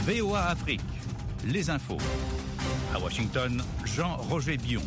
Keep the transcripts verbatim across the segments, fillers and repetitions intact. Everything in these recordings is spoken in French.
V O A Afrique, les infos. À Washington, Jean-Roger Bion.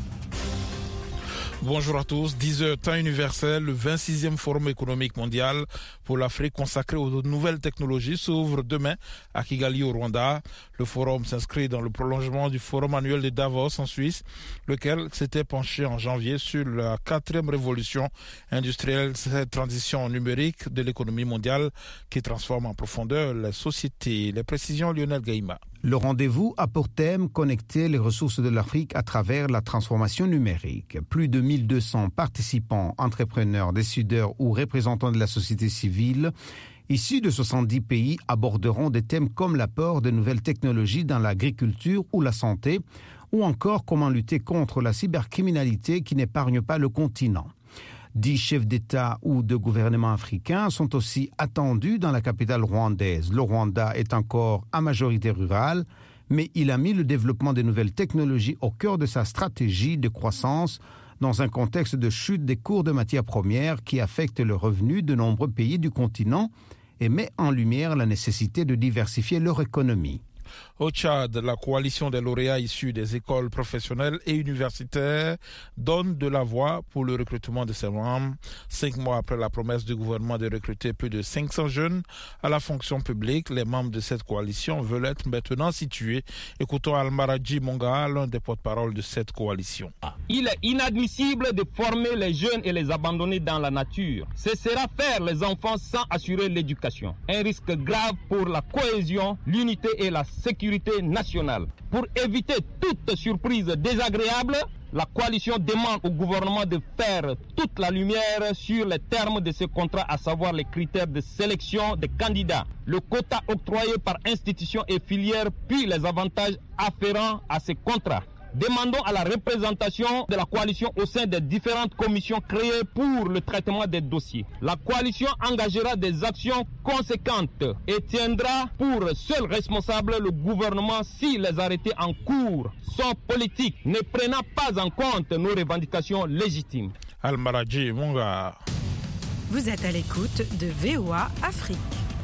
Bonjour à tous. dix heures, temps universel, le vingt-sixième Forum économique mondial pour l'Afrique consacré aux nouvelles technologies s'ouvre demain à Kigali au Rwanda. Le forum s'inscrit dans le prolongement du forum annuel de Davos en Suisse, lequel s'était penché en janvier sur la quatrième révolution industrielle, cette transition numérique de l'économie mondiale qui transforme en profondeur la société. Les précisions, Lionel Gaïma. Le rendez-vous a pour thème connecter les ressources de l'Afrique à travers la transformation numérique. Plus de mille deux cents participants, entrepreneurs, décideurs ou représentants de la société civile issus de soixante-dix pays aborderont des thèmes comme l'apport de nouvelles technologies dans l'agriculture ou la santé, ou encore comment lutter contre la cybercriminalité qui n'épargne pas le continent. Dix chefs d'État ou de gouvernement africains sont aussi attendus dans la capitale rwandaise. Le Rwanda est encore à majorité rurale, mais il a mis le développement des nouvelles technologies au cœur de sa stratégie de croissance dans un contexte de chute des cours de matières premières qui affecte le revenu de nombreux pays du continent et met en lumière la nécessité de diversifier leur économie. Au Tchad, la coalition des lauréats issus des écoles professionnelles et universitaires donne de la voix pour le recrutement de ses membres. Cinq mois après la promesse du gouvernement de recruter plus de cinq cents jeunes à la fonction publique, les membres de cette coalition veulent être maintenant situés. Écoutons Almaradji Monga, l'un des porte-parole de cette coalition. Il est inadmissible de former les jeunes et les abandonner dans la nature. Ce sera faire les enfants sans assurer l'éducation. Un risque grave pour la cohésion, l'unité et la sécurité nationale. Pour éviter toute surprise désagréable, la coalition demande au gouvernement de faire toute la lumière sur les termes de ce contrat, à savoir les critères de sélection des candidats, le quota octroyé par institution et filière, puis les avantages afférents à ces contrats. Demandons à la représentation de la coalition au sein des différentes commissions créées pour le traitement des dossiers. La coalition engagera des actions conséquentes et tiendra pour seul responsable le gouvernement si les arrêtés en cours sont politiques, ne prenant pas en compte nos revendications légitimes. Almaradji Monga. Vous êtes à l'écoute de V O A Afrique.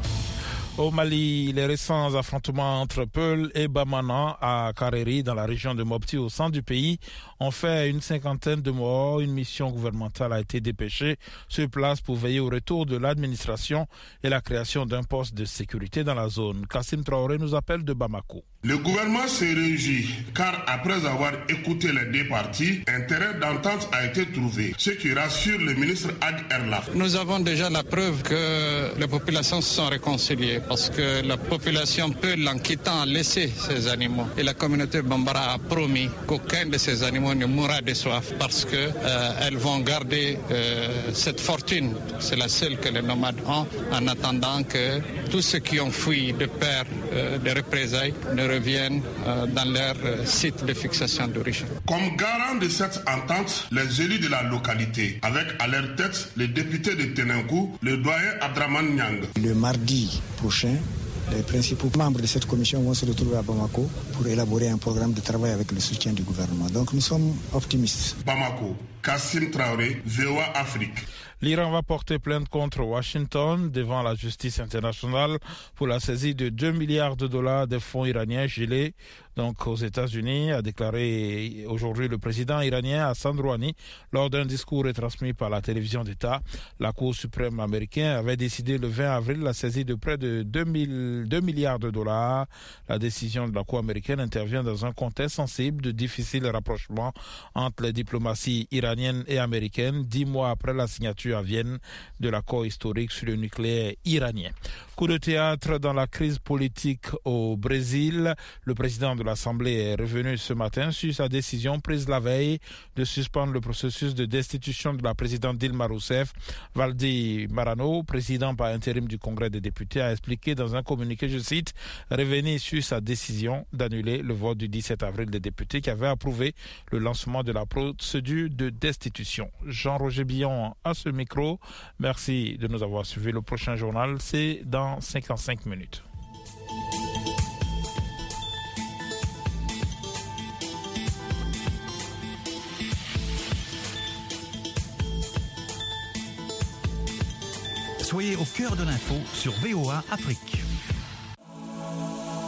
Au Mali, les récents affrontements entre Peul et Bamana à Kareri, dans la région de Mopti, au centre du pays, ont fait une cinquantaine de morts. Une mission gouvernementale a été dépêchée sur place pour veiller au retour de l'administration et la création d'un poste de sécurité dans la zone. Kassim Traoré nous appelle de Bamako. Le gouvernement s'est réjoui car après avoir écouté les deux parties, un terrain d'entente a été trouvé, ce qui rassure le ministre Ag Erlaf. Nous avons déjà la preuve que les populations se sont réconciliées parce que la population Peul, en quittant, a laissé ces animaux. Et la communauté Bambara a promis qu'aucun de ces animaux ne mourra de soif parce qu'elles euh, vont garder euh, cette fortune. C'est la seule que les nomades ont en attendant que tous ceux qui ont fui de peur euh, de représailles ne reviennent euh, dans leur euh, site de fixation d'origine. Comme garant de cette entente, les élus de la localité, avec à leur tête les députés de Tenenkou, le doyen Abdraman Nyang. Le mardi prochain, les principaux membres de cette commission vont se retrouver à Bamako pour élaborer un programme de travail avec le soutien du gouvernement. Donc nous sommes optimistes. Bamako, Kassim Traoré, V O A Afrique. L'Iran va porter plainte contre Washington devant la justice internationale pour la saisie de deux milliards de dollars de fonds iraniens gelés donc aux États-Unis, a déclaré aujourd'hui le président iranien Hassan Rouhani lors d'un discours retransmis par la télévision d'État. La Cour suprême américaine avait décidé le vingt avril la saisie de près de deux milliards de dollars. La décision de la Cour américaine intervient dans un contexte sensible de difficile rapprochement entre les diplomaties iraniennes et américaines, dix mois après la signature à Vienne de l'accord historique sur le nucléaire iranien. Coup de théâtre dans la crise politique au Brésil. Le président de l'Assemblée est revenu ce matin sur sa décision prise la veille de suspendre le processus de destitution de la présidente Dilma Rousseff. Valdir Marano, président par intérim du Congrès des députés, a expliqué dans un communiqué, je cite, revenir sur sa décision d'annuler le vote du dix-sept avril des députés qui avait approuvé le lancement de la procédure de destitution. Jean-Roger Billon à ce micro. Merci de nous avoir suivis. Le prochain journal, c'est dans cinquante-cinq minutes. Soyez au cœur de l'info sur V O A Afrique.